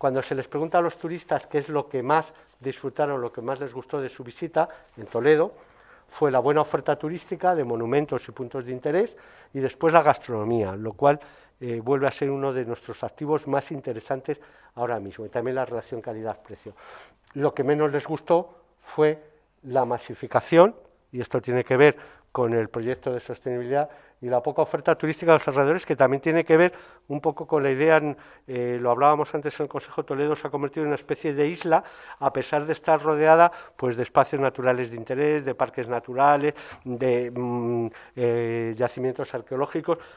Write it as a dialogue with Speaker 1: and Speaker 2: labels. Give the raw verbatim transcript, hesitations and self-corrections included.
Speaker 1: Cuando se les pregunta a los turistas qué es lo que más disfrutaron, lo que más les gustó de su visita en Toledo, fue la buena oferta turística de monumentos y puntos de interés y después la gastronomía, lo cual eh, vuelve a ser uno de nuestros activos más interesantes ahora mismo, y también la relación calidad-precio. Lo que menos les gustó fue la masificación, y esto tiene que ver con el proyecto de sostenibilidad, y la poca oferta turística de los alrededores, que también tiene que ver un poco con la idea, eh, lo hablábamos antes en el Consejo, Toledo se ha convertido en una especie de isla, a pesar de estar rodeada pues, de espacios naturales de interés, de parques naturales, de mm, eh, yacimientos arqueológicos,